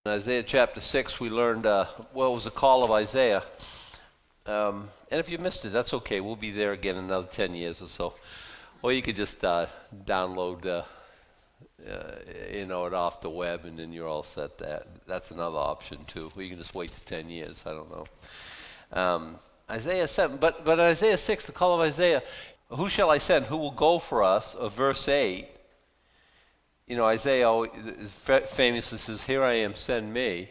In Isaiah chapter 6, we learned what was the call of Isaiah. And if you missed it, that's okay. We'll be there again in another 10 years or so. Or you could just download it off the web, and then you're all set. That's another option, too. Or you can just wait to 10 years. I don't know. Isaiah 7, but Isaiah 6, the call of Isaiah, who shall I send? Who will go for us? Verse 8. You know, Isaiah famously says, "Here I am, send me."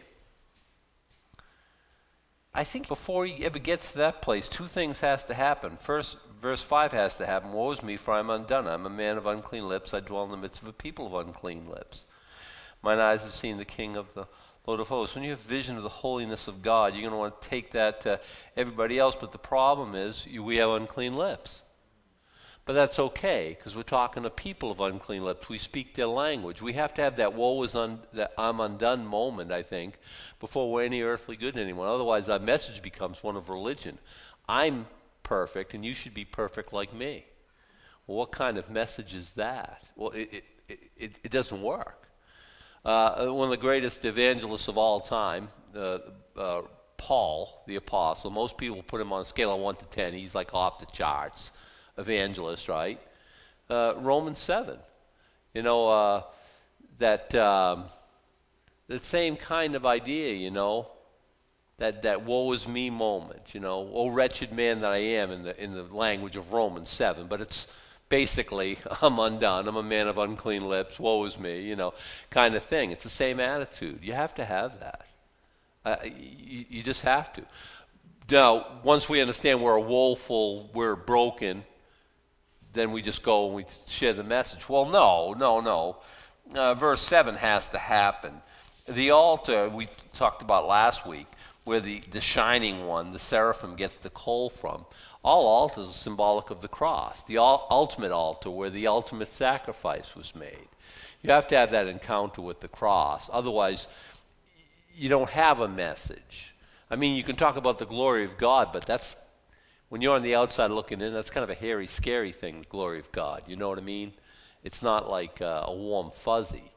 I think before he ever gets to that place, two things has to happen. First, verse 5 has to happen. "Woe is me, for I am undone. I am a man of unclean lips. I dwell in the midst of a people of unclean lips. Mine eyes have seen the King of the Lord of hosts." When you have vision of the holiness of God, you're going to want to take that to everybody else. But the problem is, we have unclean lips. But that's okay, because we're talking to people of unclean lips. We speak their language. We have to have that that I'm undone moment, I think, before we're any earthly good to anyone. Otherwise, our message becomes one of religion. I'm perfect, and you should be perfect like me. Well, what kind of message is that? Well, it doesn't work. One of the greatest evangelists of all time, Paul, the apostle, most people put him on a scale of 1 to 10. He's like off the charts. Evangelist, right? Romans 7. You know, the same kind of idea, that woe is me moment, oh wretched man that I am in the language of Romans 7, but it's basically, I'm undone, I'm a man of unclean lips, woe is me, kind of thing. It's the same attitude. You have to have that. You just have to. Now, once we understand we're woeful, we're broken, then we just go and we share the message. Well, no. Verse 7 has to happen. The altar we talked about last week, where the shining one, the seraphim, gets the coal from. All altars are symbolic of the cross, the ultimate altar where the ultimate sacrifice was made. You have to have that encounter with the cross. Otherwise, you don't have a message. I mean, you can talk about the glory of God, but that's, when you're on the outside looking in, that's kind of a hairy, scary thing, the glory of God. You know what I mean? It's not like a warm fuzzy.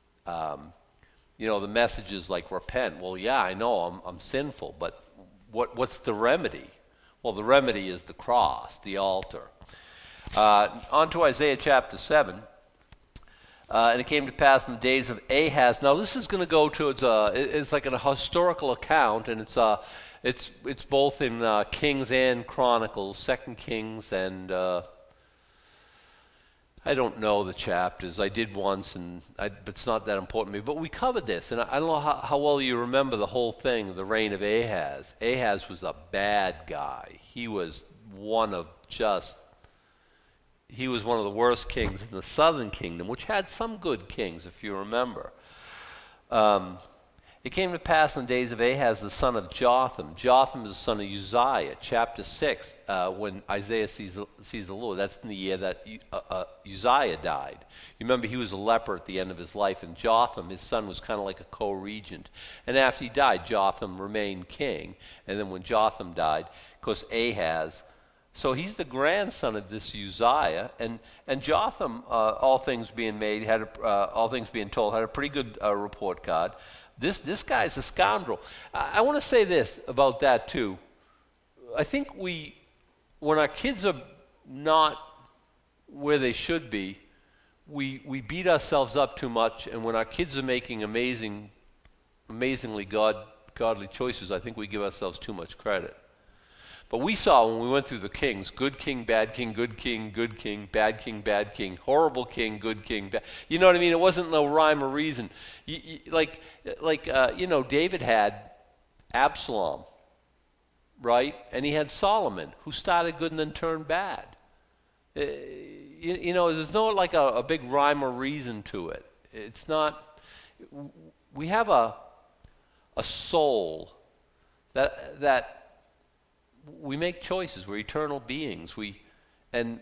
The message is like repent. Well, yeah, I know I'm sinful, but what's the remedy? Well, the remedy is the cross, the altar. On to Isaiah chapter 7. And it came to pass in the days of Ahaz. Now, this is going to go towards it's like a historical account, and it's both in Kings and Chronicles, 2 Kings, and I don't know the chapters. I did once, but it's not that important to me. But we covered this, and I don't know how well you remember the whole thing, the reign of Ahaz. Ahaz was a bad guy. He was one of the worst kings in the southern kingdom, which had some good kings, if you remember. It came to pass in the days of Ahaz, the son of Jotham. Jotham is the son of Uzziah. Chapter 6, when Isaiah sees the Lord, that's in the year that Uzziah died. You remember he was a leper at the end of his life, and Jotham, his son, was kind of like a co-regent. And after he died, Jotham remained king. And then when Jotham died, of course, Ahaz. So he's the grandson of this Uzziah, and Jotham, all things being told, had a pretty good report card. This guy's a scoundrel. I want to say this about that too. I think when our kids are not where they should be, we beat ourselves up too much, and when our kids are making amazingly godly choices, I think we give ourselves too much credit. But we saw when we went through the kings, good king, bad king, good king, bad king, horrible king, good king, bad. You know what I mean? It wasn't no rhyme or reason. David had Absalom, right? And he had Solomon, who started good and then turned bad. There's no like a big rhyme or reason to it. It's not. We have a soul that we make choices. We're eternal beings. And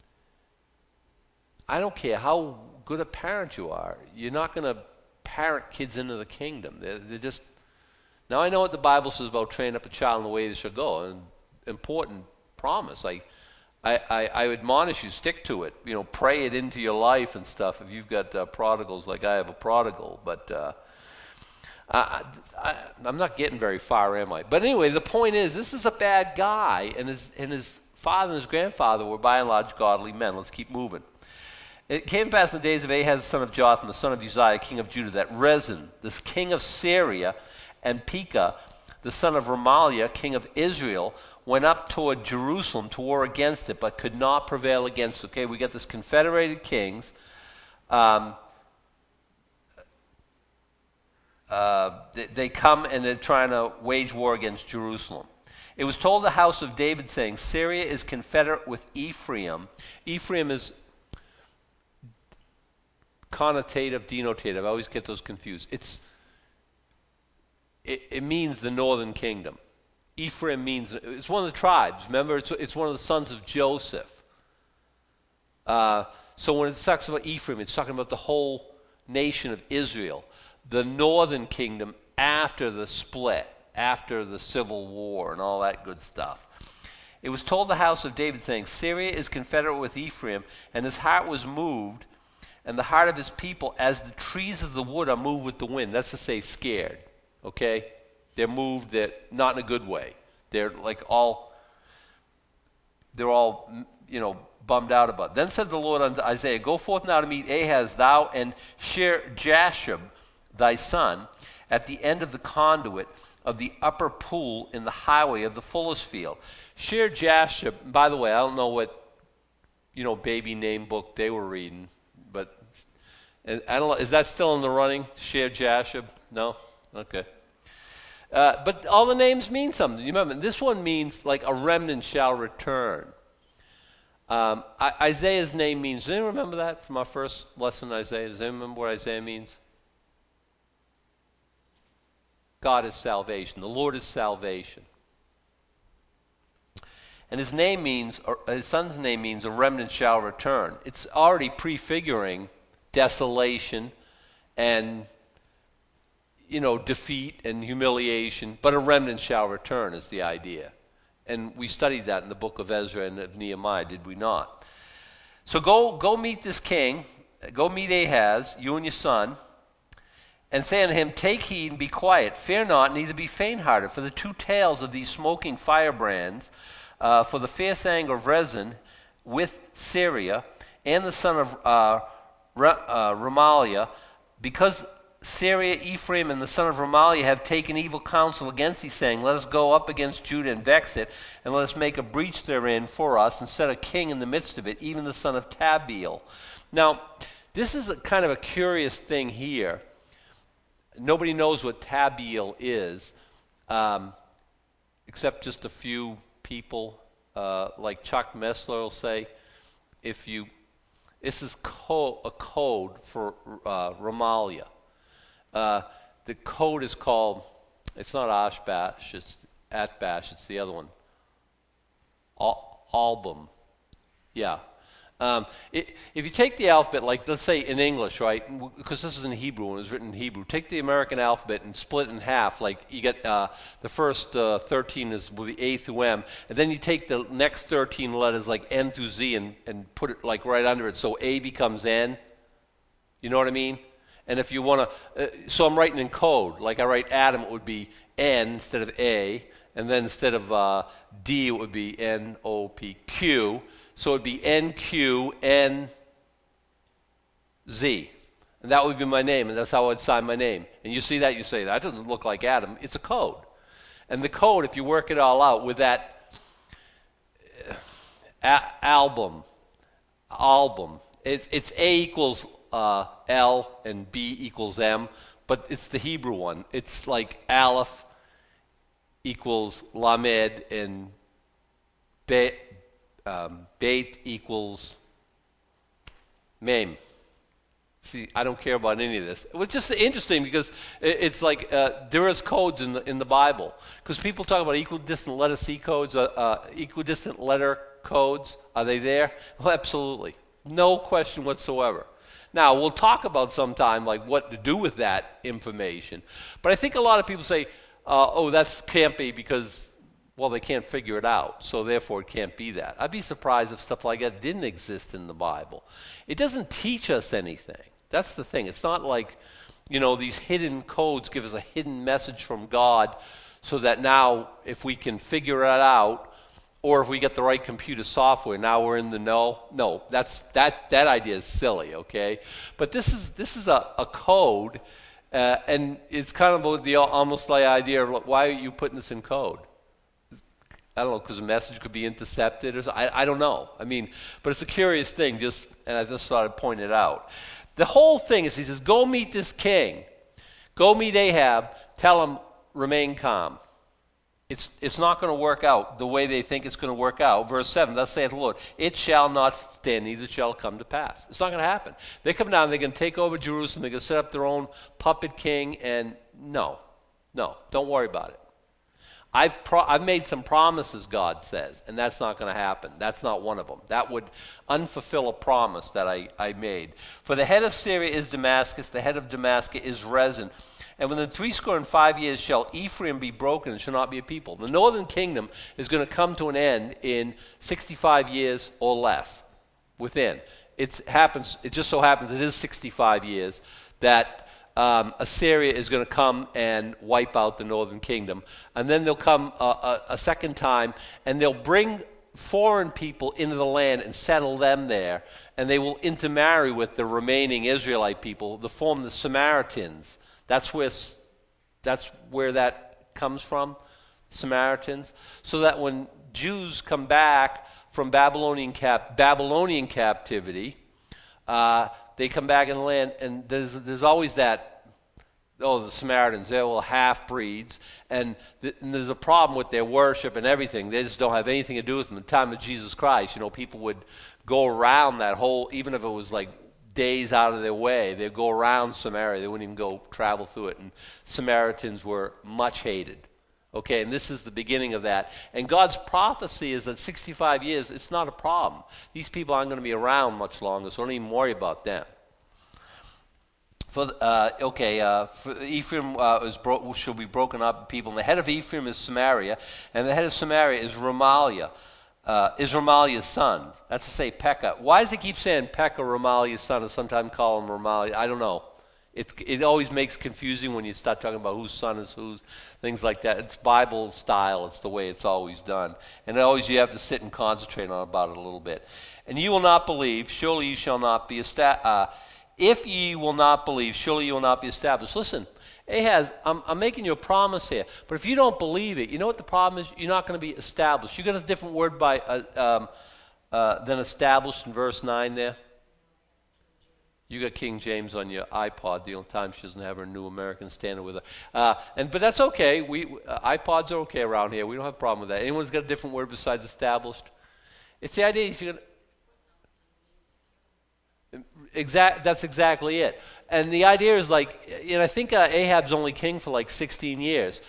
I don't care how good a parent you are. You're not going to parent kids into the kingdom. They're just. Now I know what the Bible says about training up a child in the way they should go. An important promise. I admonish you, stick to it. Pray it into your life and stuff. If you've got prodigals like I have a prodigal, but I'm not getting very far, am I? But anyway, the point is, this is a bad guy, and his father and his grandfather were by and large godly men. Let's keep moving. It came to pass in the days of Ahaz, the son of Jotham, the son of Uzziah, king of Judah, that Rezin, this king of Syria, and Pekah, the son of Remaliah, king of Israel, went up toward Jerusalem to war against it, but could not prevail against it. Okay, we got this confederated kings. They come and they're trying to wage war against Jerusalem. It was told the house of David, saying, Syria is confederate with Ephraim. Ephraim is connotative, denotative. I always get those confused. It means the northern kingdom. Ephraim means, it's one of the tribes. Remember, it's one of the sons of Joseph. So when it talks about Ephraim, it's talking about the whole nation of Israel. The northern kingdom after the split, after the civil war and all that good stuff. It was told the house of David, saying, Syria is confederate with Ephraim, and his heart was moved, and the heart of his people as the trees of the wood are moved with the wind. That's to say, scared. Okay? They're moved, not in a good way. They're all bummed out about it. Then said the Lord unto Isaiah, Go forth now to meet Ahaz, thou and Shear-Jashub, thy son, at the end of the conduit of the upper pool in the highway of the fuller's field. Shear-Jashub, by the way, I don't know what, baby name book they were reading, but I don't know, is that still in the running? Shear-Jashub? No? Okay. But all the names mean something. You remember, this one means like a remnant shall return. Isaiah's name means, does anyone remember that from our first lesson in Isaiah? Does anyone remember what Isaiah means? God is salvation. The Lord is salvation. And his name means, or his son's name means, a remnant shall return. It's already prefiguring desolation and, defeat and humiliation, but a remnant shall return is the idea. And we studied that in the book of Ezra and of Nehemiah, did we not? So go meet this king, go meet Ahaz, you and your son, and say unto him, Take heed and be quiet, fear not, neither be faint-hearted, for the two tails of these smoking firebrands, for the fierce anger of Rezin with Syria, and the son of Remaliah, because Syria, Ephraim, and the son of Remaliah have taken evil counsel against thee, saying, Let us go up against Judah and vex it, and let us make a breach therein for us, and set a king in the midst of it, even the son of Tabeel. Now, this is kind of a curious thing here. Nobody knows what Tabeel is, except just a few people, like Chuck Messler will say. This is a code for Remaliah. The code is called, it's not Ashbash, it's Atbash, it's the other one. Album. Yeah. If you take the alphabet, like let's say in English, right, because this is in Hebrew and it was written in Hebrew, take the American alphabet and split it in half, like you get the first 13 will be A through M, and then you take the next 13 letters like N through Z and put it like right under it, so A becomes N. You know what I mean? And if you want to, so I'm writing in code, like I write Adam, it would be N instead of A, and then instead of D, it would be N-O-P-Q. So it would be NQNZ. And that would be my name, and that's how I'd sign my name. And you see that, you say, that doesn't look like Adam. It's a code. And the code, if you work it all out with that album, it's A equals L and B equals M, but it's the Hebrew one. It's like Aleph equals Lamed and Beit equals Mem. See, I don't care about any of this. It's just interesting because it's like there is codes in the Bible. Because people talk about equidistant letter C codes, equidistant letter codes. Are they there? Well, absolutely. No question whatsoever. Now, we'll talk about sometime like what to do with that information. But I think a lot of people say, that can't be because, well, they can't figure it out, so therefore it can't be that. I'd be surprised if stuff like that didn't exist in the Bible. It doesn't teach us anything. That's the thing. It's not like these hidden codes give us a hidden message from God, so that now if we can figure it out, or if we get the right computer software, now we're in the know. No, that idea is silly, okay? But this is a code, and it's kind of almost the idea of, why are you putting this in code? I don't know, because the message could be intercepted, or I don't know. But it's a curious thing, and I just thought I'd point it out. The whole thing is, he says, go meet this king. Go meet Ahab. Tell him, remain calm. It's not going to work out the way they think it's going to work out. Verse 7, thus saith the Lord, it shall not stand, neither shall it come to pass. It's not going to happen. They come down, they're going to take over Jerusalem, they're going to set up their own puppet king, and no, don't worry about it. I've made some promises, God says, and that's not going to happen. That's not one of them. That would unfulfill a promise that I made. For the head of Syria is Damascus, the head of Damascus is Rezin. And within 65 years shall Ephraim be broken and shall not be a people. The northern kingdom is going to come to an end in 65 years or less within. It just so happens it is 65 years that Assyria is going to come and wipe out the northern kingdom. And then they'll come a second time, and they'll bring foreign people into the land and settle them there. And they will intermarry with the remaining Israelite people to form the Samaritans. That's where that comes from, Samaritans. So that when Jews come back from Babylonian captivity, they come back in the land, and there's always that, the Samaritans, they're all half-breeds, and there's a problem with their worship and everything. They just don't have anything to do with them. In the time of Jesus Christ, people would go around that whole, even if it was like days out of their way, they'd go around Samaria. They wouldn't even go travel through it. And Samaritans were much hated. Okay, and this is the beginning of that. And God's prophecy is that 65 years, it's not a problem. These people aren't going to be around much longer, so don't even worry about them. For Ephraim shall be broken up in people. And the head of Ephraim is Samaria, and the head of Samaria is Remaliah. Is Remaliah's son. That's to say Pekah. Why does it keep saying Pekah, Remaliah's son, and sometimes call him Remaliah? I don't know. It always makes confusing when you start talking about whose son is whose, things like that. It's Bible style. It's the way it's always done. And always you have to sit and concentrate about it a little bit. And you will not believe, surely you shall not be established. If ye will not believe, surely you will not be established. Listen, Ahaz, I'm making you a promise here, but if you don't believe it, you know what the problem is? You're not going to be established. You got a different word than established in verse 9 there? You got King James on your iPod. The only time she doesn't have her New American Standard with her. But that's okay. iPods are okay around here. We don't have a problem with that. Anyone's got a different word besides established? It's the idea you're going that's exactly it. And the idea is I think Ahab's only king for 16 years.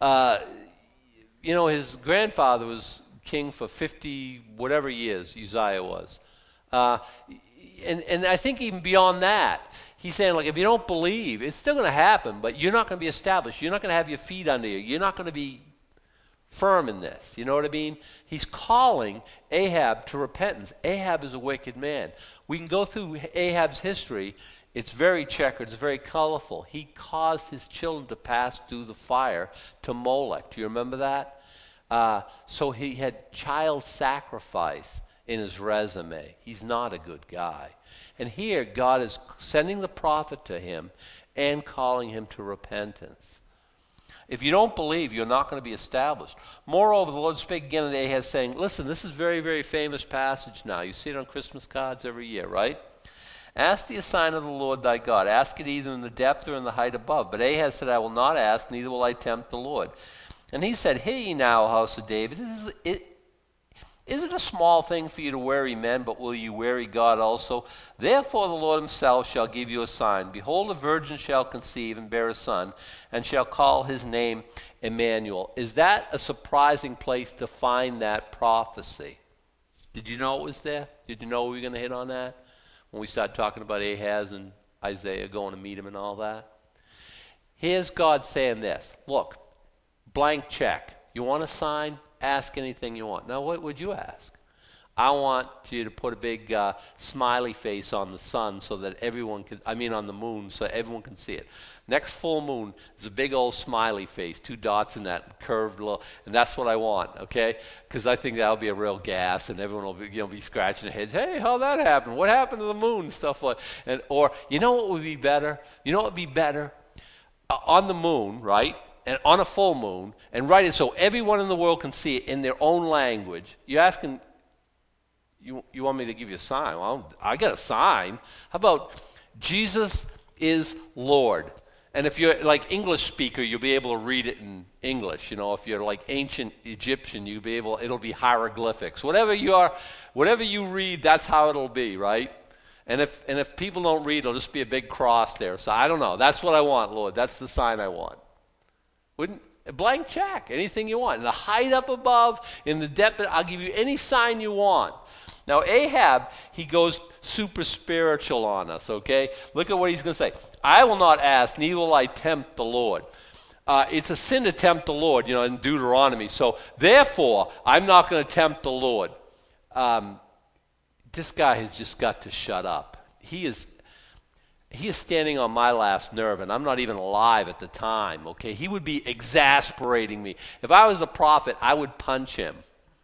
His grandfather was king for 50 whatever years Uzziah was. And I think even beyond that, he's saying, if you don't believe, it's still going to happen, but you're not going to be established. You're not going to have your feet under you. You're not going to be firm in this. You know what I mean? He's calling Ahab to repentance. Ahab is a wicked man. We can go through Ahab's history. It's very checkered. It's very colorful. He caused his children to pass through the fire to Molech. Do you remember that? So he had child sacrifice in his resume. He's not a good guy. And here God is sending the prophet to him and calling him to repentance. If you don't believe, you're not going to be established. Moreover, the Lord spake again to Ahaz, saying, listen, this is very, very famous passage now. You see it on Christmas cards every year, right? Ask thee a sign of the Lord thy God. Ask it either in the depth or in the height above. But Ahaz said, I will not ask, neither will I tempt the Lord. And he said, hear ye now, house of David, is it a small thing for you to weary men, but will you weary God also? Therefore the Lord himself shall give you a sign. Behold, a virgin shall conceive and bear a son, and shall call his name Emmanuel. Is that a surprising place to find that prophecy? Did you know it was there? Did you know we were going to hit on that? When we start talking about Ahaz and Isaiah going to meet him and all that? Here's God saying this. Look, blank check. You want a sign? Ask anything you want. Now, what would you ask? I want you to put a big smiley face on the sun so that on the moon, so everyone can see it. Next full moon is a big old smiley face, 2 dots in that curved little, and that's what I want, okay? Because I think that'll be a real gas, and everyone will be scratching their heads. Hey, how'd that happen? What happened to the moon? Stuff like, or you know what would be better? You know what would be better? On the moon, right? And on a full moon, and write it so everyone in the world can see it in their own language. You're asking, you want me to give you a sign? Well, I got a sign. How about Jesus is Lord? And if you're like English speaker, you'll be able to read it in English. If you're like ancient Egyptian, it'll be hieroglyphics. Whatever you read, that's how it'll be, right? And if people don't read, it'll just be a big cross there. So I don't know. That's what I want, Lord. That's the sign I want. A blank check, anything you want. In the height up above, in the depth, I'll give you any sign you want. Now Ahab, he goes super spiritual on us, okay? Look at what he's going to say. I will not ask, neither will I tempt the Lord. It's a sin to tempt the Lord, in Deuteronomy. So therefore, I'm not going to tempt the Lord. This guy has just got to shut up. He is standing on my last nerve, and I'm not even alive at the time, okay? He would be exasperating me. If I was the prophet, I would punch him.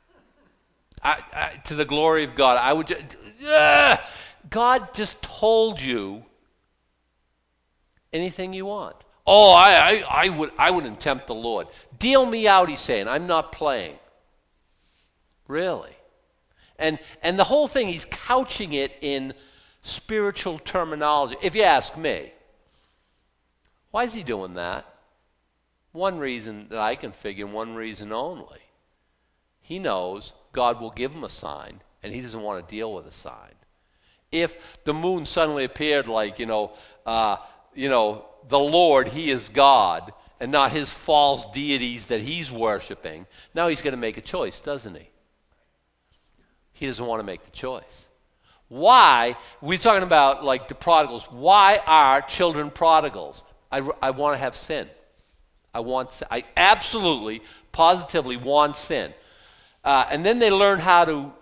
To the glory of God, I would just, God just told you anything you want. Oh, I wouldn't tempt the Lord. Deal me out, he's saying. I'm not playing. Really? And the whole thing, he's couching it in spiritual terminology. If you ask me, why is he doing that? One reason that I can figure, one reason only. He knows God will give him a sign, and he doesn't want to deal with a sign. If the moon suddenly appeared like, the Lord, he is God, and not his false deities that he's worshiping, now he's going to make a choice, doesn't he? He doesn't want to make the choice. Why? We're talking about like the prodigals. Why are children prodigals? I want to have sin. I absolutely, positively want sin. And then they learn how to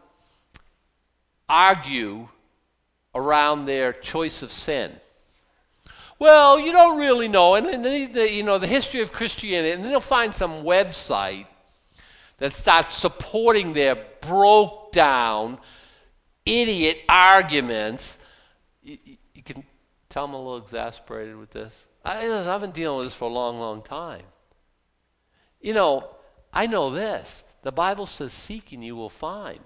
argue around their choice of sin. Well, you don't really know, and the history of Christianity, and then they'll find some website that starts supporting their broke down, idiot arguments. You can tell I'm a little exasperated with this. I've been dealing with this for a long, long time. I know this. The Bible says, seek and you will find.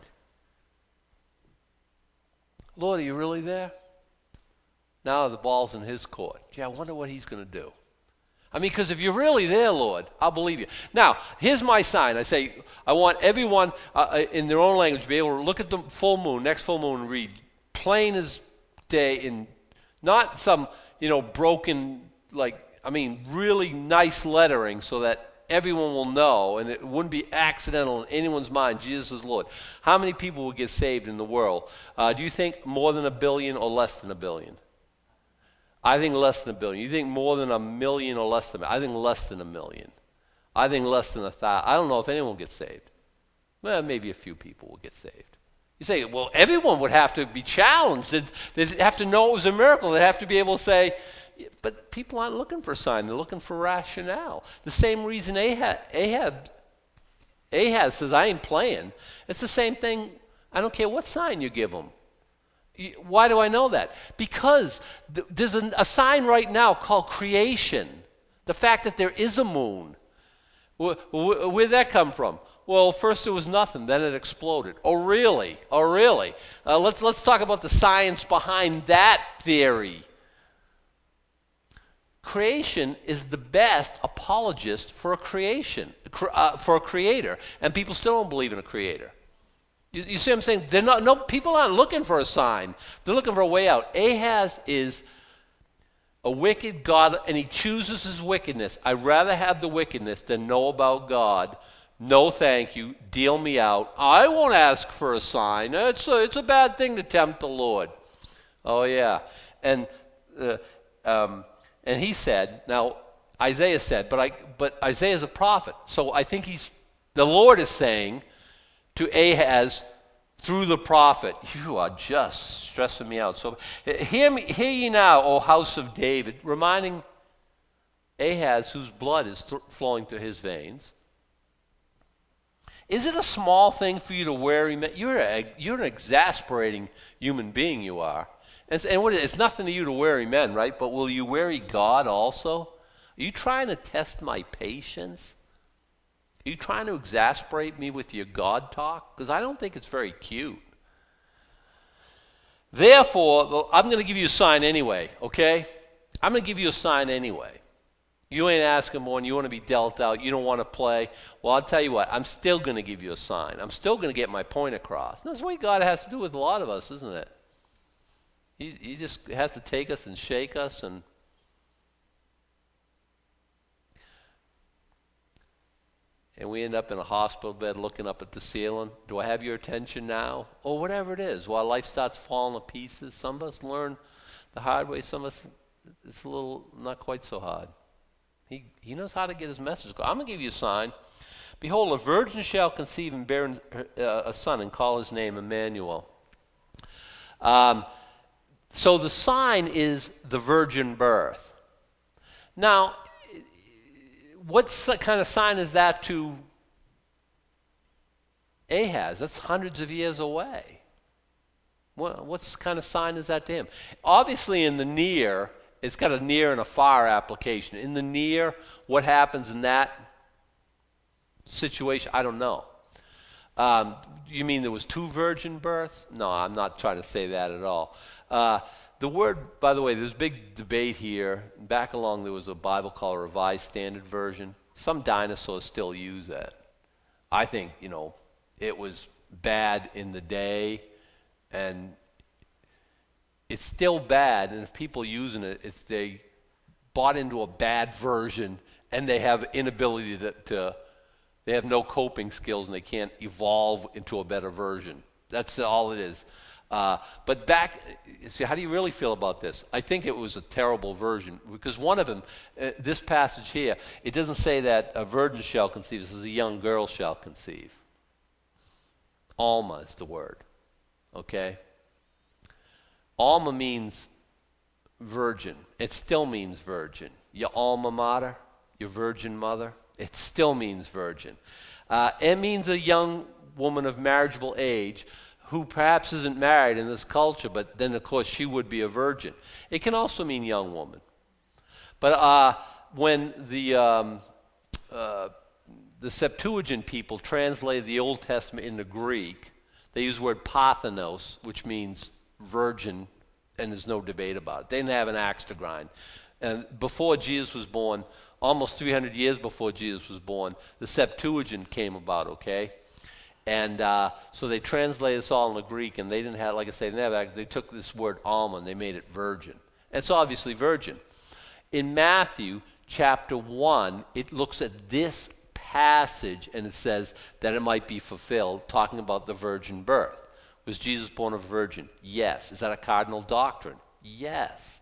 Lord, are you really there? Now the ball's in his court. Gee, I wonder what he's going to do. Because if you're really there, Lord, I'll believe you. Now, here's my sign. I say, I want everyone in their own language to be able to look at the full moon, next full moon, and read plain as day, in not some, broken, really nice lettering so that everyone will know, and it wouldn't be accidental in anyone's mind, Jesus is Lord. How many people will get saved in the world? Do you think more than 1 billion or less than 1 billion? I think less than 1 billion. You think more than 1 million or less than? I think less than 1 million. I think less than 1,000. I don't know if anyone will get saved. Well, maybe a few people will get saved. You say, well, everyone would have to be challenged. They'd have to know it was a miracle. They'd have to be able to say, but people aren't looking for a sign. They're looking for rationale. The same reason Ahab says, I ain't playing. It's the same thing. I don't care what sign you give them. Why do I know that? Because there's a sign right now called creation. The fact that there is a moon. Where'd that come from? Well, first it was nothing, then it exploded. Oh, really? Oh, really? Let's talk about the science behind that theory. Creation is the best apologist for a creator, and people still don't believe in a creator. You see what I'm saying? People aren't looking for a sign. They're looking for a way out. Ahaz is a wicked God, and he chooses his wickedness. I'd rather have the wickedness than know about God. No, thank you. Deal me out. I won't ask for a sign. It's a bad thing to tempt the Lord. Oh, yeah. And he said, now Isaiah said, but Isaiah's a prophet. So I think the Lord is saying to Ahaz through the prophet. You are just stressing me out. So hear ye now, O house of David, reminding Ahaz, whose blood is flowing through his veins. Is it a small thing for you to weary men? You're an exasperating human being, you are. And it's nothing to you to weary men, right? But will you weary God also? Are you trying to test my patience? Are you trying to exasperate me with your God talk? Because I don't think it's very cute. Therefore, I'm going to give you a sign anyway, okay? I'm going to give you a sign anyway. You ain't asking one, you want to be dealt out, you don't want to play. Well, I'll tell you what, I'm still going to give you a sign. I'm still going to get my point across. And that's what God has to do with a lot of us, isn't it? He just has to take us and shake us and we end up in a hospital bed looking up at the ceiling. Do I have your attention now? Or whatever it is, while life starts falling to pieces. Some of us learn the hard way, some of us, it's a little not quite so hard. He knows how to get his message. I'm going to give you a sign. Behold, a virgin shall conceive and bear a son and call his name Emmanuel. So the sign is the virgin birth. Now, what kind of sign is that to Ahaz? That's hundreds of years away. What kind of sign is that to him? Obviously, in the near, it's got a near and a far application. In the near, what happens in that situation, I don't know. You mean there was 2 virgin births? No, I'm not trying to say that at all. The word, by the way, there's a big debate here. Back along there was a Bible called Revised Standard Version. Some dinosaurs still use that. I think, it was bad in the day, and it's still bad, and if people using it, it's they bought into a bad version, and they have inability they have no coping skills, and they can't evolve into a better version. That's all it is. But see, how do you really feel about this? I think it was a terrible version, because one of them, this passage here, it doesn't say that a virgin shall conceive. It says a young girl shall conceive. Alma is the word, okay? Alma means virgin. It still means virgin. Your alma mater, your virgin mother, it still means virgin. It means a young woman of marriageable age who perhaps isn't married in this culture, but then, of course, she would be a virgin. It can also mean young woman. But when the Septuagint people translated the Old Testament into Greek, they use the word parthenos, which means virgin, and there's no debate about it. They didn't have an axe to grind. And before Jesus was born, almost 300 years before Jesus was born, the Septuagint came about, okay? And so they translated this all into Greek, and they didn't have, like I say, they took this word alma and they made it virgin. And it's obviously virgin. In Matthew chapter 1, it looks at this passage and it says that it might be fulfilled, talking about the virgin birth. Was Jesus born of a virgin? Yes. Is that a cardinal doctrine? Yes.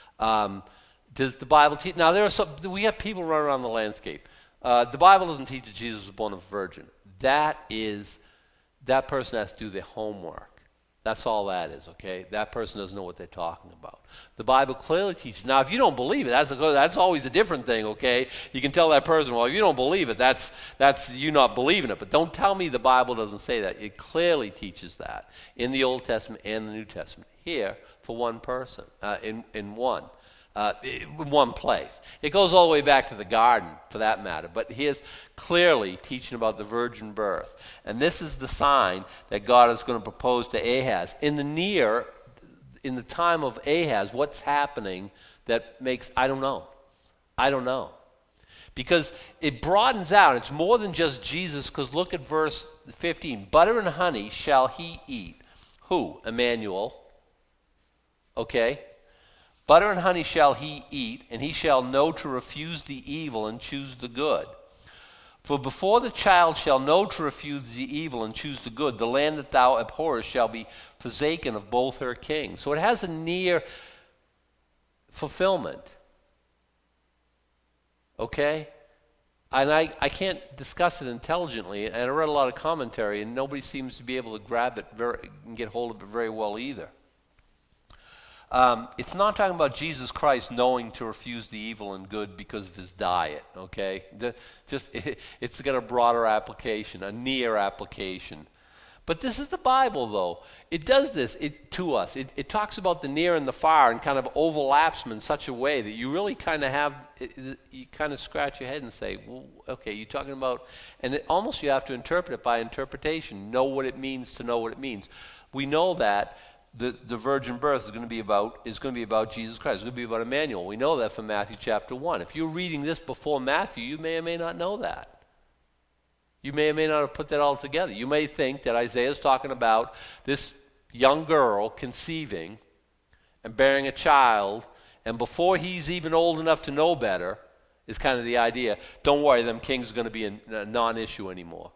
Does the Bible teach? Now, we have people running around the landscape. The Bible doesn't teach that Jesus was born of a virgin. That person has to do their homework. That's all that is, okay? That person doesn't know what they're talking about. The Bible clearly teaches. Now, if you don't believe it, that's always a different thing, okay? You can tell that person, well, if you don't believe it, that's you not believing it. But don't tell me the Bible doesn't say that. It clearly teaches that in the Old Testament and the New Testament. Here, for one person, in one place. It goes all the way back to the garden, for that matter. But here's clearly teaching about the virgin birth. And this is the sign that God is going to propose to Ahaz. In the time of Ahaz, what's happening that makes, I don't know. Because it broadens out. It's more than just Jesus, because look at verse 15. Butter and honey shall he eat. Who? Emmanuel. Okay? Butter and honey shall he eat, and he shall know to refuse the evil and choose the good. For before the child shall know to refuse the evil and choose the good, the land that thou abhorrest shall be forsaken of both her kings. So it has a near fulfillment. Okay? And I can't discuss it intelligently, and I read a lot of commentary, and nobody seems to be able to grab it and get hold of it very well either. It's not talking about Jesus Christ knowing to refuse the evil and good because of his diet, okay? It's got a broader application, a near application. But this is the Bible, though. It does this to us. It talks about the near and the far and kind of overlaps them in such a way that you really kind of you kind of scratch your head and say, well, okay, you're talking about, and almost you have to interpret it by interpretation, know what it means to know what it means. We know that the virgin birth is going to be about Jesus Christ. It's going to be about Emmanuel. We know that from Matthew chapter 1. If you're reading this before Matthew, you may or may not know that. You may or may not have put that all together. You may think that Isaiah is talking about this young girl conceiving and bearing a child, and before he's even old enough to know better, is kind of the idea, don't worry, them kings are going to be a non-issue anymore.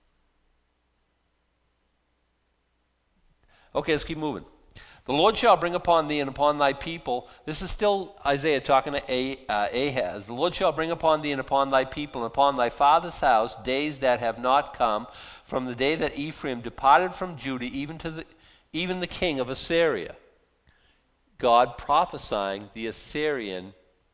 Okay, let's keep moving. The Lord shall bring upon thee and upon thy people. This is still Isaiah talking to Ahaz. The Lord shall bring upon thee and upon thy people and upon thy father's house days that have not come, from the day that Ephraim departed from Judah, even the king of Assyria. God prophesying the Assyrian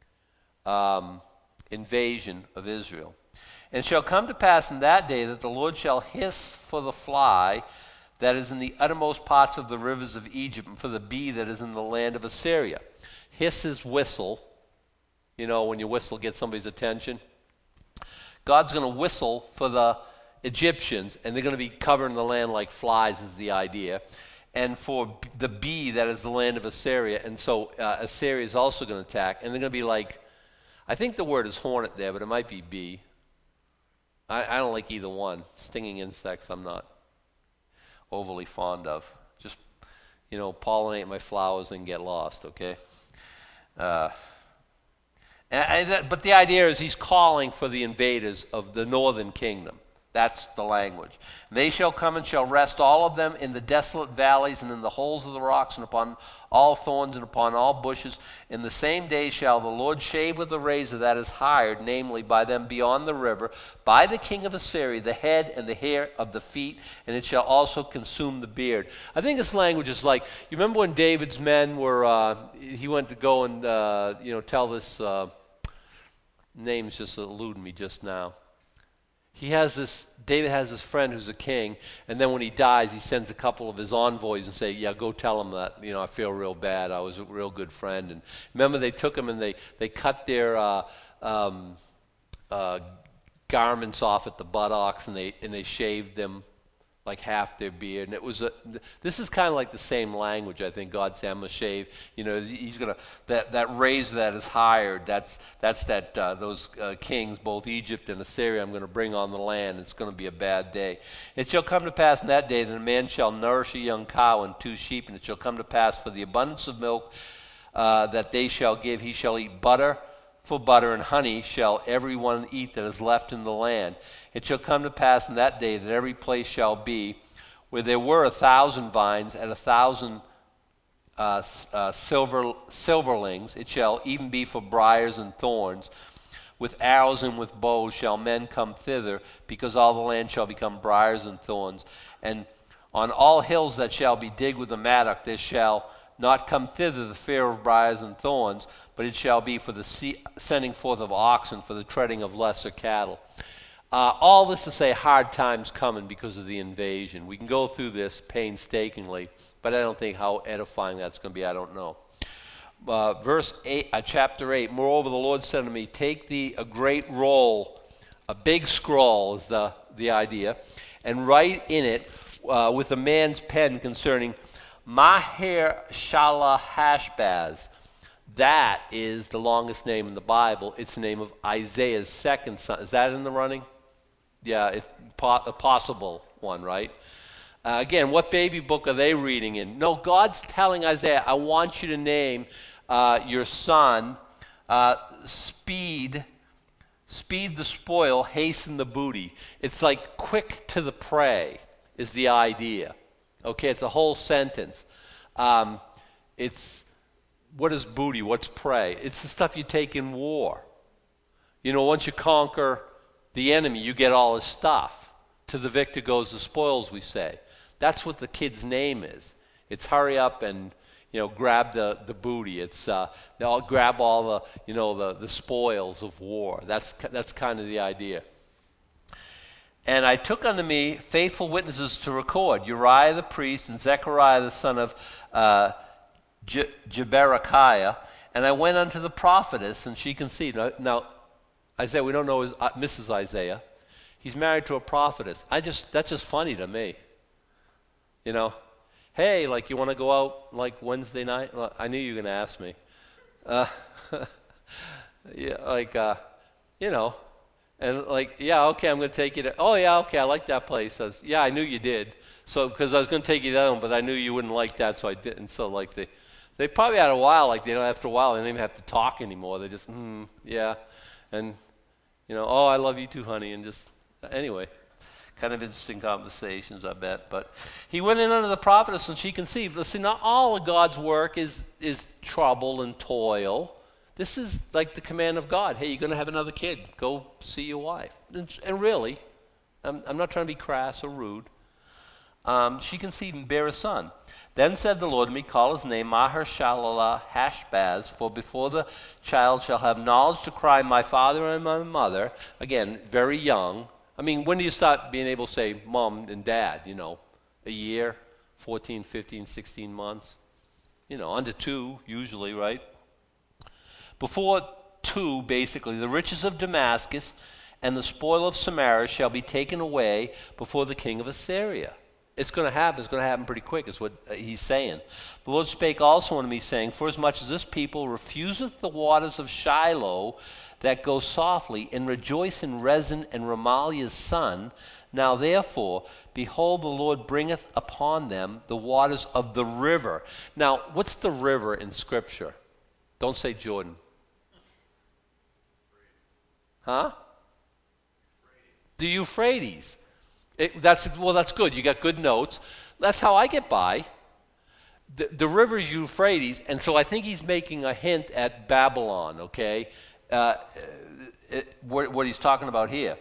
invasion of Israel. And it shall come to pass in that day that the Lord shall hiss for the fly that is in the uttermost parts of the rivers of Egypt, and for the bee that is in the land of Assyria. Hiss is whistle. You know, when you whistle, get somebody's attention. God's going to whistle for the Egyptians, and they're going to be covering the land like flies is the idea. And for the bee that is the land of Assyria, and so Assyria is also going to attack, and they're going to be like, I think the word is hornet there, but it might be bee. I don't like either one. Stinging insects, I'm not overly fond of. Just, pollinate my flowers and get lost, okay? But the idea is he's calling for the invaders of the northern kingdom. That's the language. They shall come and shall rest all of them in the desolate valleys and in the holes of the rocks and upon all thorns and upon all bushes. In the same day shall the Lord shave with a razor that is hired, namely by them beyond the river, by the king of Assyria, the head and the hair of the feet, and it shall also consume the beard. I think this language is like, you remember when David's men were, he went to go and, tell this, name's just eluding me just now. David has this friend who's a king, and then when he dies, he sends a couple of his envoys and say, yeah, go tell him that, I feel real bad. I was a real good friend. And remember, they took him and they cut their garments off at the buttocks, and they shaved them like half their beard. And this is kind of like the same language, I think. God said, I'm going to shave. He's going to, that razor that is hired, that's those kings, both Egypt and Assyria, I'm going to bring on the land. It's going to be a bad day. It shall come to pass in that day that a man shall nourish a young cow and 2 sheep, and it shall come to pass for the abundance of milk that they shall give, he shall eat butter for butter, and honey shall every one eat that is left in the land. It shall come to pass in that day that every place shall be where there were 1,000 vines and 1,000 silverlings. It shall even be for briars and thorns. With arrows and with bows shall men come thither, because all the land shall become briars and thorns. And on all hills that shall be digged with a mattock, there shall not come thither the fear of briars and thorns, but it shall be for the sending forth of oxen, for the treading of lesser cattle. All this to say, hard times coming because of the invasion. We can go through this painstakingly, but I don't think how edifying that's going to be. I don't know. Verse 8, chapter 8. Moreover, the Lord said to me, take thee a great roll, a big scroll is the idea, and write in it with a man's pen concerning Maher Shalal Hashbaz. That is the longest name in the Bible. It's the name of Isaiah's second son. Is that in the running? Yeah, it's a possible one, right? Again, what baby book are they reading in? No, God's telling Isaiah, I want you to name your son Speed the spoil, hasten the booty. It's like quick to the prey is the idea. Okay, it's a whole sentence. What is booty? What's prey? It's the stuff you take in war. Once you conquer the enemy, you get all his stuff. To the victor goes the spoils, we say. That's what the kid's name is. It's hurry up and, grab the booty. It's they'll grab all the spoils of war. That's kind of the idea. And I took unto me faithful witnesses to record, Uriah the priest and Zechariah the son of Jeberechiah. And I went unto the prophetess, and she conceived. Now Isaiah, we don't know Mrs. Isaiah. He's married to a prophetess. That's just funny to me. Hey, like, you want to go out like Wednesday night? Well, I knew you were going to ask me. Yeah, and like, yeah, okay, I'm going to take you to, oh yeah, okay, I like that place. Says, yeah, I knew you did. So, because I was going to take you down, but I knew you wouldn't like that, so I didn't. So, like, they probably had a while, like, after a while, they didn't even have to talk anymore. They just, yeah, and, oh, I love you too, honey, and just, anyway. Kind of interesting conversations, I bet. But he went in unto the prophetess, and she conceived. Listen, not all of God's work is trouble and toil. This is like the command of God. Hey, you're going to have another kid. Go see your wife. And really, I'm not trying to be crass or rude. She conceived and bare a son. Then said the Lord to me, call his name Maher-shalal-hash-baz, for before the child shall have knowledge to cry, my father and my mother, again, very young. I mean, when do you start being able to say mom and dad, a year, 14, 15, 16 months? Under 2 usually, right? Before 2, basically, the riches of Damascus and the spoil of Samaria shall be taken away before the king of Assyria. It's going to happen. It's going to happen pretty quick, is what he's saying. The Lord spake also unto me, saying, forasmuch as this people refuseth the waters of Shiloh that go softly, and rejoice in Rezin and Remaliah's son, now therefore, behold, the Lord bringeth upon them the waters of the river. Now, what's the river in Scripture? Don't say Jordan. Huh? The Euphrates. That's good. You got good notes. That's how I get by. The river is Euphrates, and so I think he's making a hint at Babylon, okay? What he's talking about here.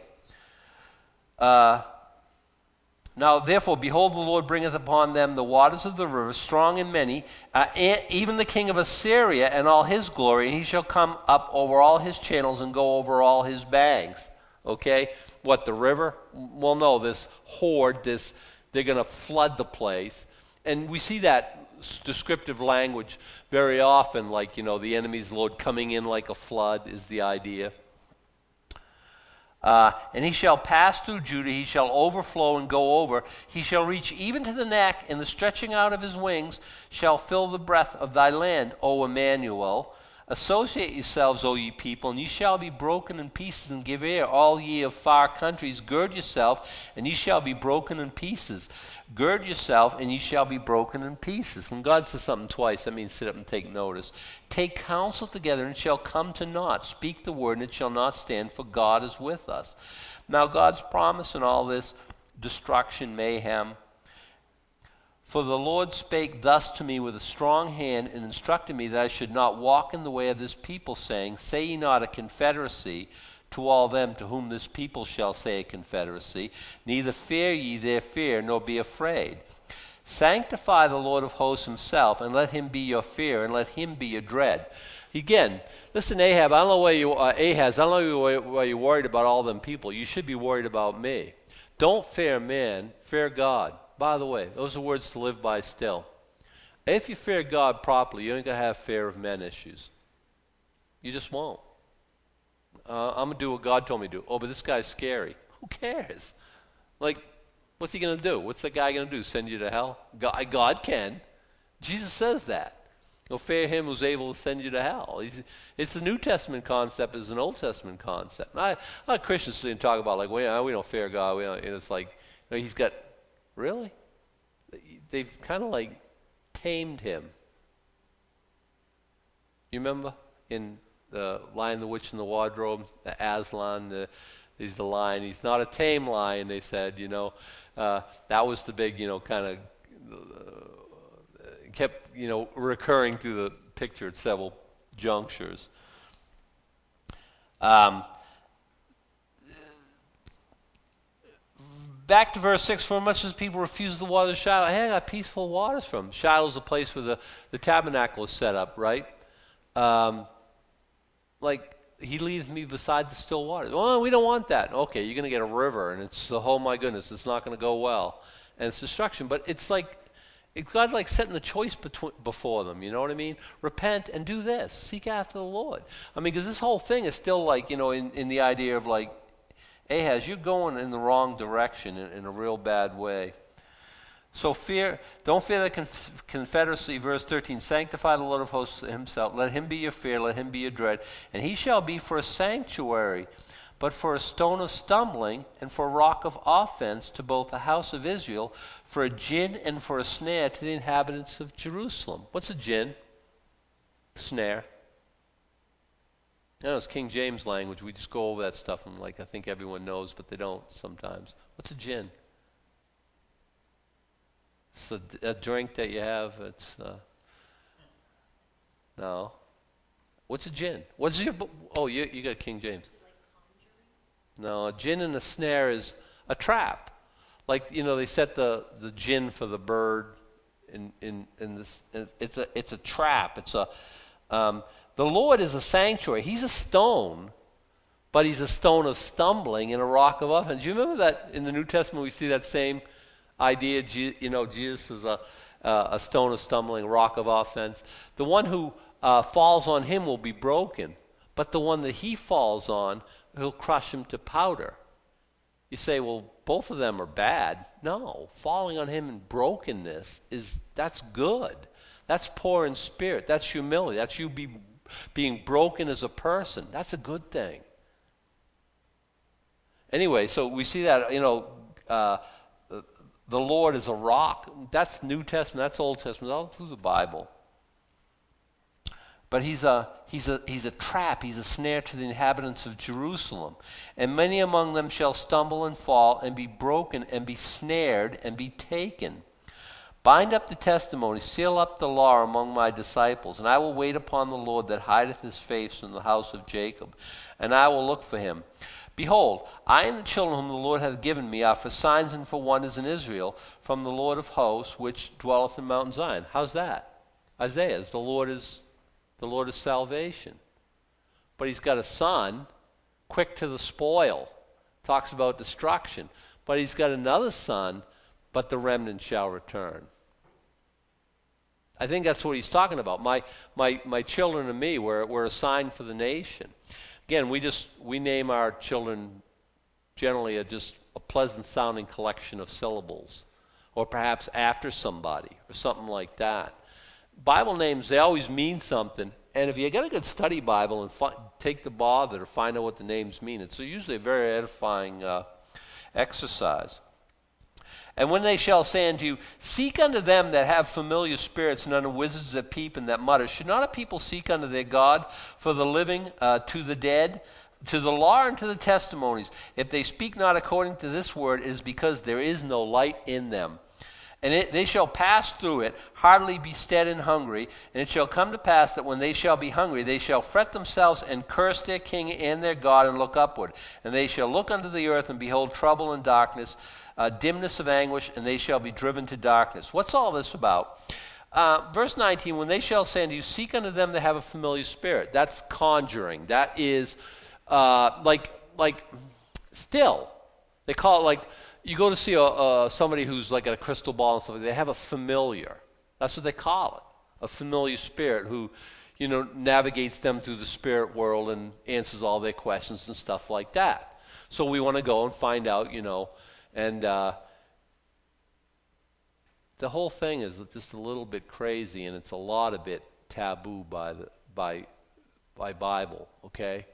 Now, therefore, behold, the Lord bringeth upon them the waters of the river, strong and many, even the king of Assyria and all his glory, and he shall come up over all his channels and go over all his banks. Okay? What, the river? Well, no, this horde, they're going to flood the place. And we see that descriptive language very often, like, the enemy's Lord coming in like a flood is the idea. And he shall pass through Judah, he shall overflow and go over. He shall reach even to the neck, and the stretching out of his wings shall fill the breadth of thy land, O Emmanuel. Associate yourselves, O ye people, and ye shall be broken in pieces, and give ear, all ye of far countries. Gird yourself, and ye shall be broken in pieces. Gird yourself, and ye shall be broken in pieces. When God says something twice, that means sit up and take notice. Take counsel together, and it shall come to naught. Speak the word, and it shall not stand, for God is with us. Now, God's promise in all this destruction, mayhem. For the Lord spake thus to me with a strong hand, and instructed me that I should not walk in the way of this people, saying, say ye not a confederacy to all them to whom this people shall say a confederacy, neither fear ye their fear, nor be afraid. Sanctify the Lord of hosts himself, and let him be your fear, and let him be your dread. Again, listen, Ahab, I don't know why you're worried about all them people. You should be worried about me. Don't fear man, fear God. By the way, those are words to live by still. If you fear God properly, you ain't going to have fear of men issues. You just won't. I'm going to do what God told me to do. Oh, but this guy's scary. Who cares? Like, what's he going to do? What's the guy going to do? Send you to hell? God can. Jesus says that. You'll fear him who's able to send you to hell. It's a New Testament concept. It's an Old Testament concept. A lot of Christians talk about, like, we don't fear God. It's like, he's got... Really? They've kind of like tamed him. You remember in the Lion, the Witch, and the Wardrobe, the Aslan, he's the lion. He's not a tame lion, they said, that was the big, kind of, kept, recurring through the picture at several junctures. back to verse 6, for much as people refuse the water of Shiloh, hey, I got peaceful waters from. Shiloh's the place where the tabernacle is set up, right? Like, he leads me beside the still waters. Oh, we don't want that. Okay, you're going to get a river, and it's, oh my goodness, it's not going to go well. And it's destruction. But it's like, God's like setting the choice before them, you know what I mean? Repent and do this. Seek after the Lord. I mean, because this whole thing is still like, you know, in the idea of like, Ahaz, you're going in the wrong direction in a real bad way. So don't fear the confederacy, verse 13. Sanctify the Lord of hosts himself. Let him be your fear, let him be your dread. And he shall be for a sanctuary, but for a stone of stumbling and for a rock of offense to both the house of Israel, for a gin and for a snare to the inhabitants of Jerusalem. What's a gin? Snare. I know it's King James language. We just go over that stuff and like I think everyone knows, but they don't sometimes. What's a gin? It's a drink that you have. It's no. What's a gin? What's your? Oh, you got King James. No, a gin and a snare is a trap. Like, you know, they set the gin for the bird in this. It's a trap. It's a the Lord is a sanctuary. He's a stone, but he's a stone of stumbling and a rock of offense. Do you remember that in the New Testament we see that same idea? You know, Jesus is a stone of stumbling, a rock of offense. The one who falls on him will be broken, but the one that he falls on, he'll crush him to powder. You say, well, both of them are bad. No, falling on him in brokenness that's good. That's poor in spirit. That's humility. That's you being broken as a person. That's a good thing. Anyway, so we see that, you know, the Lord is a rock. That's New Testament. That's Old Testament. All through the Bible. But he's a trap. He's a snare to the inhabitants of Jerusalem. And many among them shall stumble and fall and be broken and be snared and be taken. Bind up the testimony, seal up the law among my disciples, and I will wait upon the Lord that hideth his face from the house of Jacob, and I will look for him. Behold, I and the children whom the Lord hath given me are for signs and for wonders in Israel from the Lord of hosts, which dwelleth in Mount Zion. How's that? Isaiah's the Lord is salvation. But he's got a son, quick to the spoil. Talks about destruction. But he's got another son, but the remnant shall return. I think that's what he's talking about. My children and me, we're a sign for the nation. Again, we name our children generally just a pleasant sounding collection of syllables, or perhaps after somebody, or something like that. Bible names, they always mean something, and if you get a good study Bible and take the bother to find out what the names mean, it's usually a very edifying exercise. And when they shall say unto you, seek unto them that have familiar spirits, and unto wizards that peep and that mutter, should not a people seek unto their God for the living to the dead, to the law and to the testimonies? If they speak not according to this word, it is because there is no light in them. And they shall pass through it, hardly be stead and hungry. And it shall come to pass that when they shall be hungry, they shall fret themselves and curse their king and their God, and look upward. And they shall look unto the earth and behold trouble and darkness, dimness of anguish, and they shall be driven to darkness. What's all this about? Verse 19, when they shall say unto you, seek unto them that have a familiar spirit. That's conjuring. That is like still. They call it like, you go to see somebody who's like a crystal ball and stuff, they have a familiar. That's what they call it. A familiar spirit who, you know, navigates them through the spirit world and answers all their questions and stuff like that. So we want to go and find out, you know, and the whole thing is just a little bit crazy, and it's a lot of bit taboo by Bible, okay?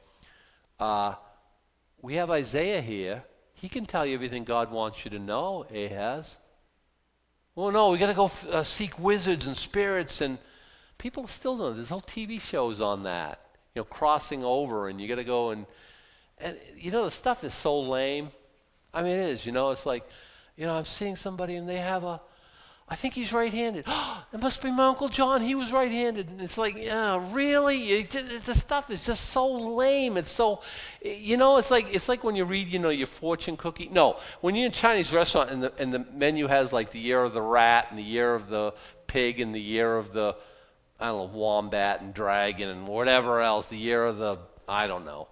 We have Isaiah here. He can tell you everything God wants you to know, Ahaz. Oh no, we got to go seek wizards and spirits, and people still don't. There's whole TV shows on that, you know, crossing over, and you got to go and you know, the stuff is so lame. I mean, it is. You know, it's like, you know, I'm seeing somebody and they have a I think he's right-handed. It must be my Uncle John. He was right-handed. And it's like, yeah, really? The stuff is just so lame. It's so, it's like when you read, your fortune cookie. No, when you're in a Chinese restaurant and the menu has like the year of the rat and the year of the pig and the year of the, I don't know, wombat and dragon and whatever else, the year of the, I don't know,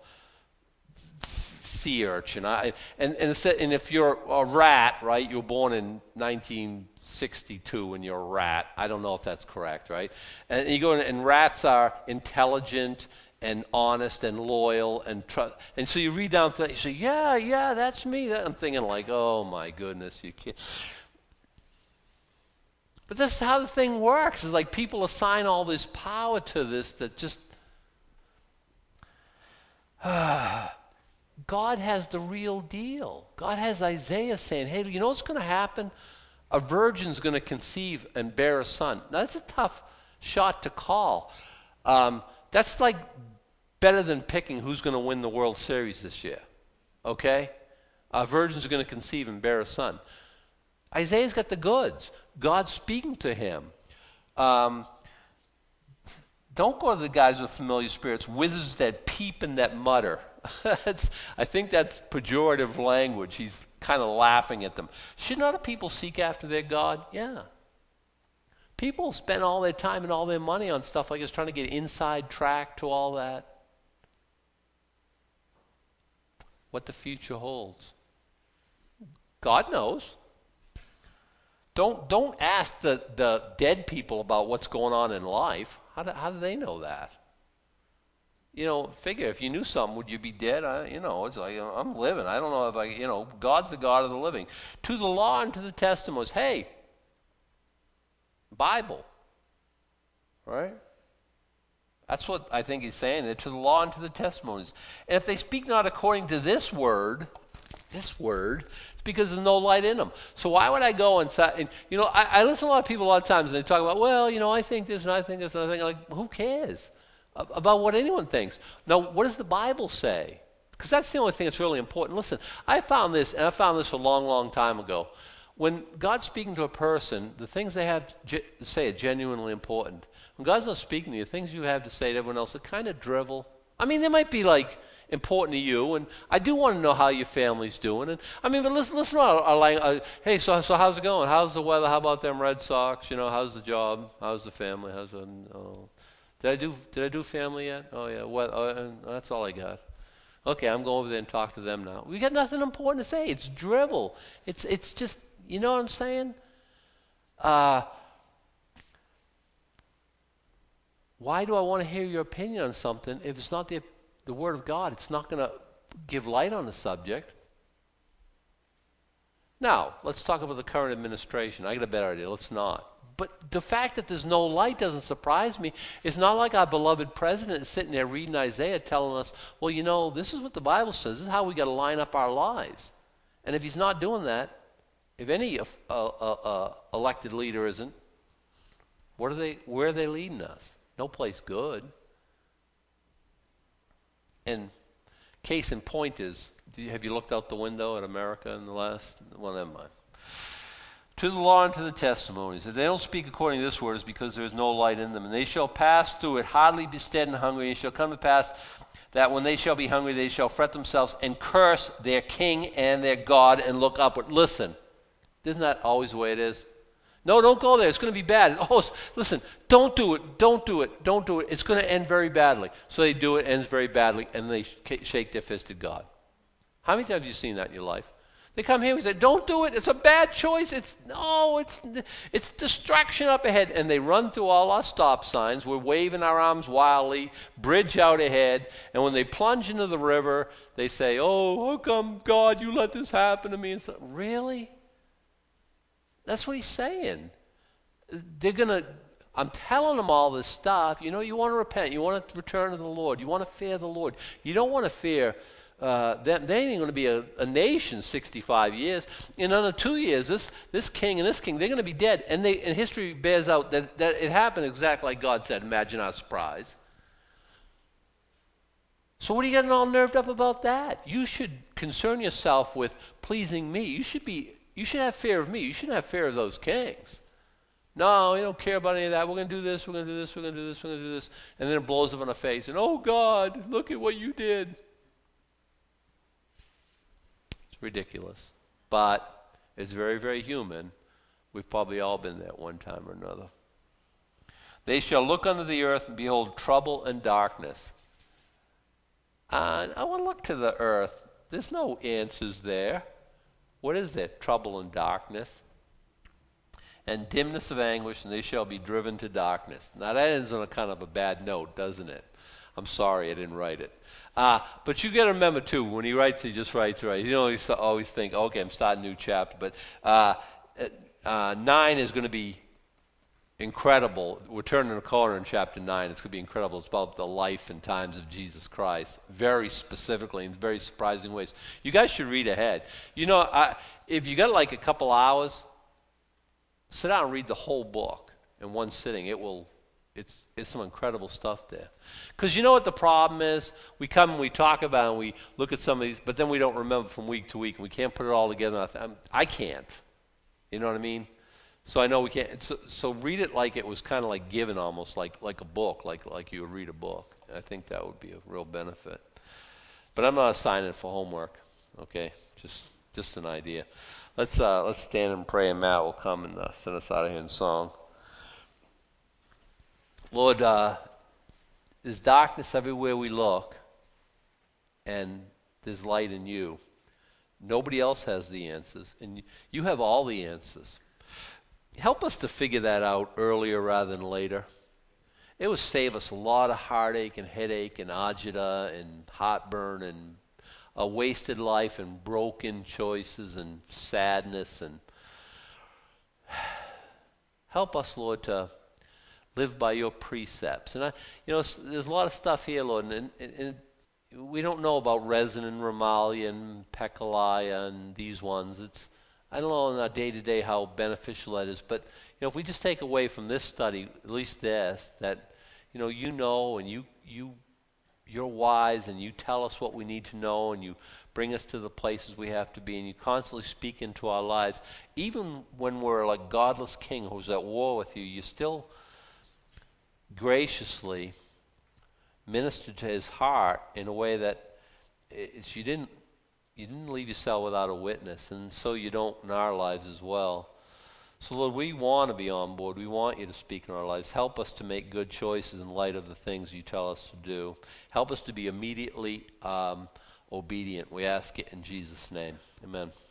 sea urchin. And if you're a rat, right, you were born in 1962 and you're a rat. I don't know if that's correct, right? And you go in, and rats are intelligent and honest and loyal and trust. And so you read down things, you say, yeah, that's me. I'm thinking like, oh my goodness, you can't. But this is how the thing works. It's like people assign all this power to this that just... God has the real deal. God has Isaiah saying, hey, you know what's going to happen? A virgin's going to conceive and bear a son. Now, that's a tough shot to call. That's like better than picking who's going to win the World Series this year. Okay? A virgin's going to conceive and bear a son. Isaiah's got the goods. God's speaking to him. Don't go to the guys with familiar spirits, wizards that peep and that mutter. I think that's pejorative language. He's kind of laughing at them. Should not a people seek after their God? Yeah. People spend all their time and all their money on stuff like this, trying to get inside track to all that. What the future holds. God knows. Don't ask the dead people about what's going on in life. How do they know that? Figure if you knew something, would you be dead? It's like, I'm living. I don't know if God's the God of the living. To the law and to the testimonies. Hey, Bible. Right? That's what I think he's saying there. To the law and to the testimonies. And if they speak not according to this word, it's because there's no light in them. So why would I go and I listen to a lot of people a lot of times, and they talk about, I think this and I think this, and I think, like, who cares about what anyone thinks? Now, what does the Bible say? Because that's the only thing that's really important. Listen, I found this a long, long time ago. When God's speaking to a person, the things they have to say are genuinely important. When God's not speaking to you, the things you have to say to everyone else are kind of drivel. I mean, they might be like important to you, and I do want to know how your family's doing. And but listen to our hey, so how's it going? How's the weather? How about them Red Sox? How's the job? How's the family? Did I do family yet? Oh yeah, that's all I got. Okay, I'm going over there and talk to them now. We got nothing important to say. It's drivel. It's just, you know what I'm saying? Why do I want to hear your opinion on something if it's not the Word of God? It's not going to give light on the subject. Now, let's talk about the current administration. I got a better idea. Let's not. But the fact that there's no light doesn't surprise me. It's not like our beloved president is sitting there reading Isaiah telling us, well, this is what the Bible says. This is how we got to line up our lives. And if he's not doing that, if any elected leader isn't, where are they leading us? No place good. And case in point is, have you looked out the window at America in the last, never mind. To the law and to the testimonies. If they don't speak according to this word, it's because there is no light in them. And they shall pass through it, hardly be stead and hungry. And it shall come to pass that when they shall be hungry, they shall fret themselves and curse their king and their God and look upward. Listen, isn't that always the way it is? No, don't go there. It's going to be bad. Oh, listen, don't do it. Don't do it. Don't do it. It's going to end very badly. So they do it, ends very badly, and they shake their fist at God. How many times have you seen that in your life? They come here and say, don't do it. It's a bad choice. It's destruction up ahead. And they run through all our stop signs. We're waving our arms wildly, bridge out ahead. And when they plunge into the river, they say, oh, how come, God, you let this happen to me? And so, really? That's what he's saying. I'm telling them all this stuff. You want to repent. You want to return to the Lord. You want to fear the Lord. You don't want to fear them. They ain't going to be a nation 65 years. In another 2 years, this king and this king, they're going to be dead. And history bears out that it happened exactly like God said. Imagine our surprise. So what are you getting all nerved up about that? You should concern yourself with pleasing me. You should have fear of me. You shouldn't have fear of those kings. No, we don't care about any of that. We're going to do this, we're going to do this, we're going to do this, we're going to do this. And then it blows up in our face. And, oh, God, look at what you did. It's ridiculous. But it's very, very human. We've probably all been there at one time or another. They shall look unto the earth and behold trouble and darkness. I want to look to the earth. There's no answers there. What is it? Trouble and darkness. And dimness of anguish, and they shall be driven to darkness. Now that ends on a kind of a bad note, doesn't it? I'm sorry I didn't write it. But you got to remember, too, when he writes, he just writes right. You don't always think, okay, I'm starting a new chapter. But 9 is going to be incredible. We're turning a corner in chapter 9. It's going to be incredible. It's about the life and times of Jesus Christ, very specifically in very surprising ways. You guys should read ahead. You know, if you got like a couple hours, sit down and read the whole book in one sitting. It's some incredible stuff there. Because you know what the problem is? We come and we talk about it and we look at some of these, but then we don't remember from week to week. And we can't put it all together. I can't. You know what I mean? So I know we can't. So read it like it was kind of like given, almost like a book, like you would read a book. I think that would be a real benefit. But I'm not assigning it for homework. Okay, just an idea. Let's stand and pray, and Matt will come and send us out of here in song. Lord, there's darkness everywhere we look, and there's light in you. Nobody else has the answers, and you have all the answers. Help us to figure that out earlier rather than later. It would save us a lot of heartache and headache and agita and heartburn and a wasted life and broken choices and sadness. And help us, Lord, to live by your precepts. And there's a lot of stuff here, Lord, and we don't know about resin and Ramalia and Pekalia and these ones. I don't know in our day-to-day how beneficial that is, but if we just take away from this study, at least this, that and you're wise and you tell us what we need to know and you bring us to the places we have to be and you constantly speak into our lives. Even when we're like godless king who's at war with you, you still graciously minister to his heart in a way that you didn't leave yourself without a witness, and so you don't in our lives as well. So, Lord, we want to be on board. We want you to speak in our lives. Help us to make good choices in light of the things you tell us to do. Help us to be immediately obedient. We ask it in Jesus' name. Amen.